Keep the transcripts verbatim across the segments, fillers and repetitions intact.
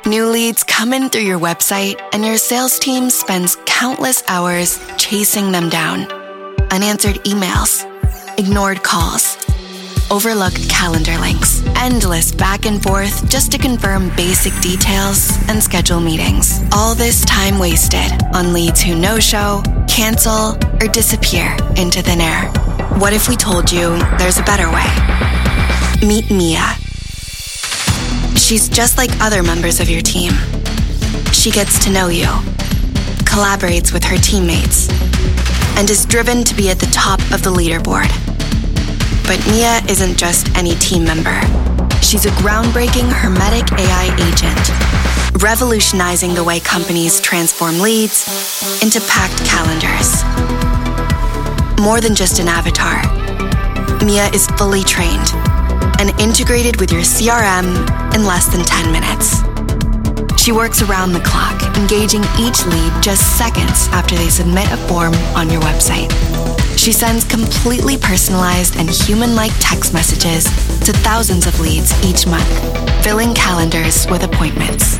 New leads come in through your website, and your sales team spends countless hours chasing them down. Unanswered emails, ignored calls, overlooked calendar links, endless back and forth just to confirm basic details and schedule meetings. All this time wasted on leads who no-show, cancel, or disappear into thin air. What if we told you there's a better way? Meet Mia. She's just like other members of your team. She gets to know you, collaborates with her teammates, and is driven to be at the top of the leaderboard. But Mia isn't just any team member. She's a groundbreaking hermetic A I agent, revolutionizing the way companies transform leads into packed calendars. More than just an avatar, Mia is fully trained and integrated with your C R M in less than ten minutes. She works around the clock, engaging each lead just seconds after they submit a form on your website. She sends completely personalized and human-like text messages to thousands of leads each month, filling calendars with appointments.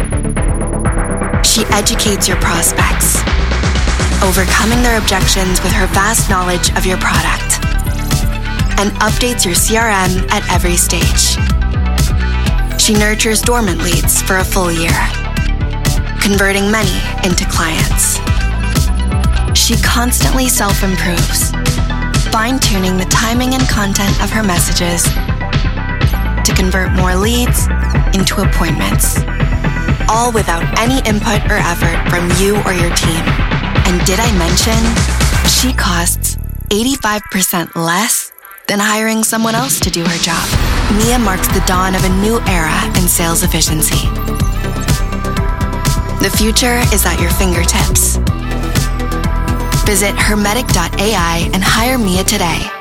She educates your prospects, overcoming their objections with her vast knowledge of your product, and updates your C R M at every stage. She nurtures dormant leads for a full year, converting many into clients. She constantly self-improves, fine-tuning the timing and content of her messages to convert more leads into appointments, all without any input or effort from you or your team. And did I mention, she costs eighty-five percent less than hiring someone else to do her job. Mia marks the dawn of a new era in sales efficiency. The future is at your fingertips. Visit hermetic dot A I and hire Mia today.